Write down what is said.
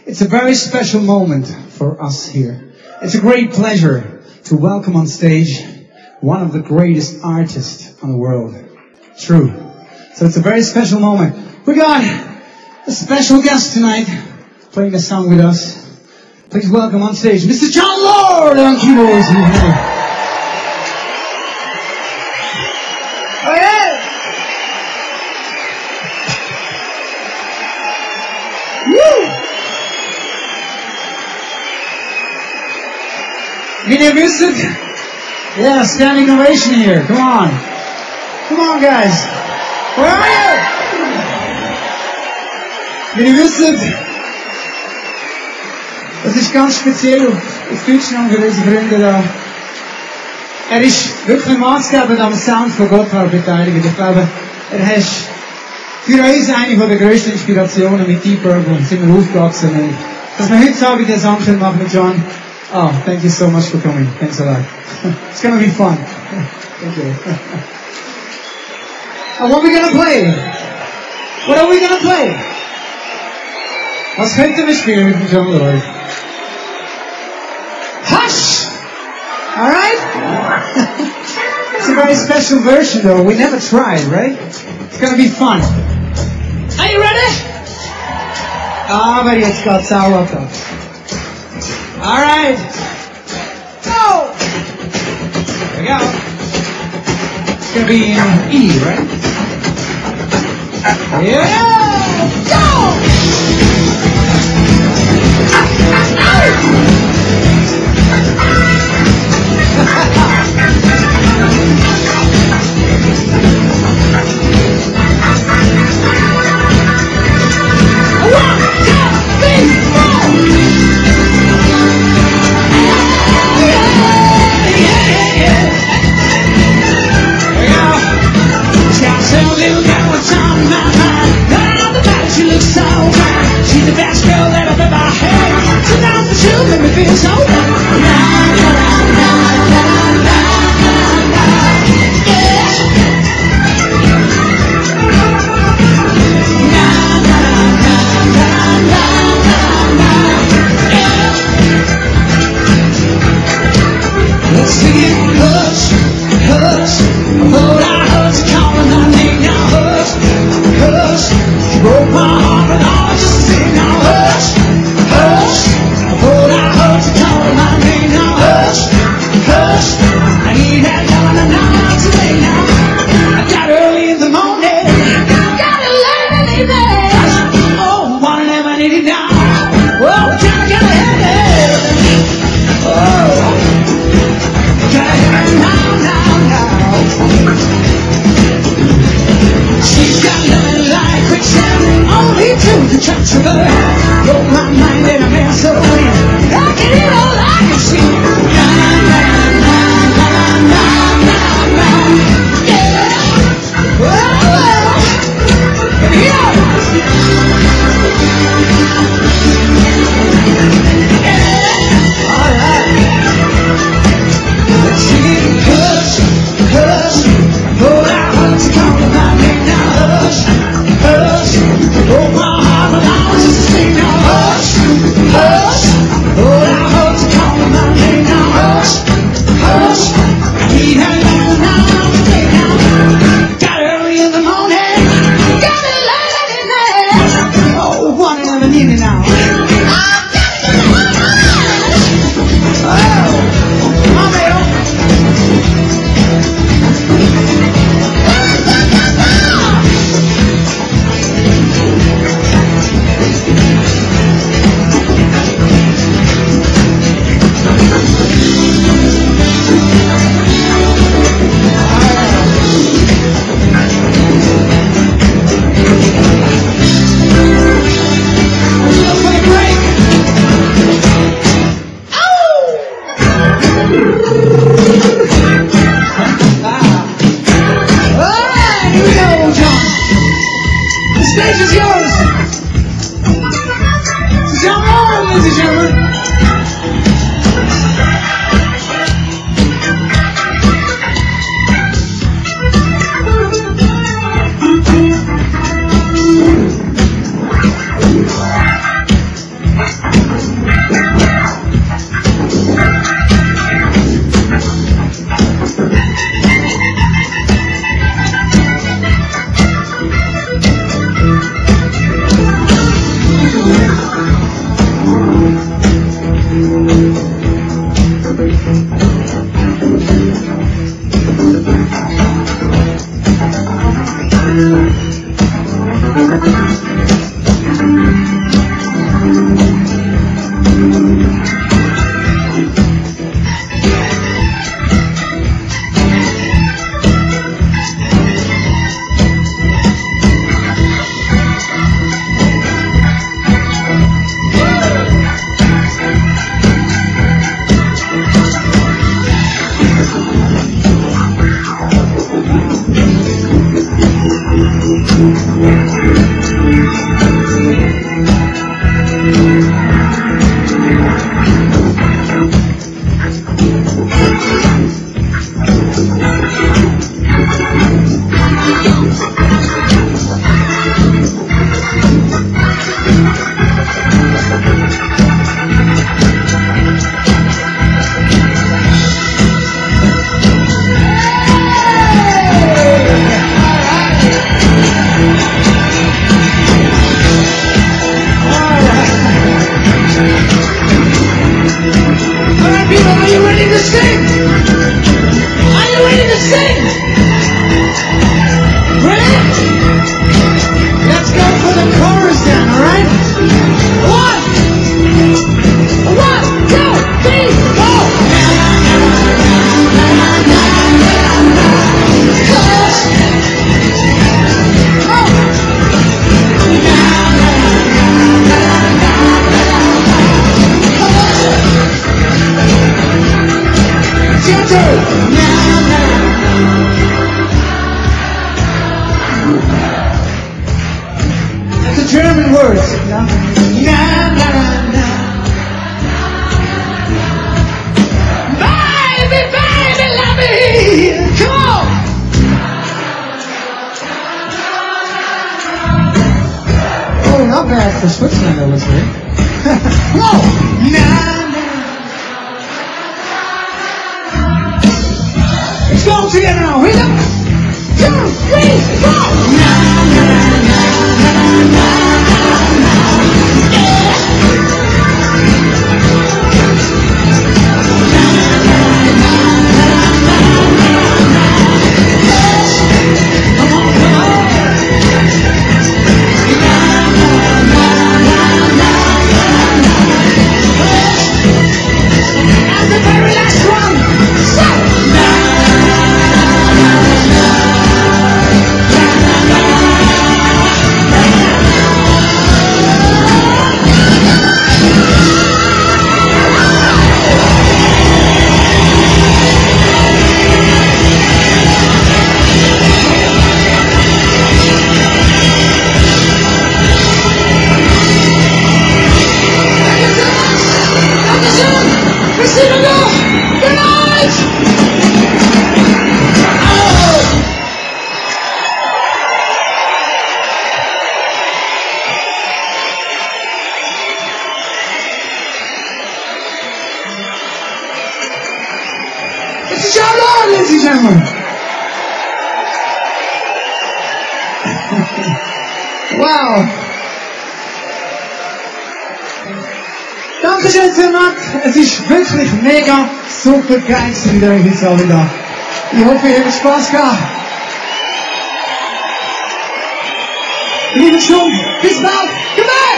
It's a very special moment for us here. It's a great pleasure to welcome on stage one of the greatest artists in the world. True. So it's a very special moment. We got a special guest tonight playing a song with us. Please welcome on stage Mr. Jon Lord on keyboards. Oh yeah! Woo! Meneer Vincent? Yeah, standing ovation here. Come on. Come on, guys. Where are you? Meneer Vincent? Das ist ganz speziell auf Deutschland für unsere Freunde da. Er ist wirklich maßgebend am Sound von Gotthard beteiligt. Ich glaube, er ist für uns eine der grössten Inspirationen mit Deep Purple. Sind wir aufgewachsen. Und dass wir heute Abend den Song machen mit John. Oh, thank you so much for coming. Thanks a lot. It's gonna be fun. Thank you. And what are we gonna play? What are we gonna play? Was könnten wir spielen mit Jon Lord? Hush! Alright? It's a very special version though. We never tried, right? It's gonna be fun. Are you ready? Aber jetzt geht's sauer. Alright. Go! There we go. It's gonna be in E, right? Yeah! Go! German words. Na, na, na. Baby, baby, love me. Come on. Oh, not bad for Switzerland, I was here. Come on. Na, na. Let's go together now. Here we go. 2, 3, go. Na, na, na, na, na. It's a job on, ladies and gentlemen. Wow. Dankeschön vielmals. Es ist wirklich mega super geil mit euch jetzt alle da. Ich hoffe, ihr habt Spaß gehabt. Liebe Stunde, bis bald. Goodbye.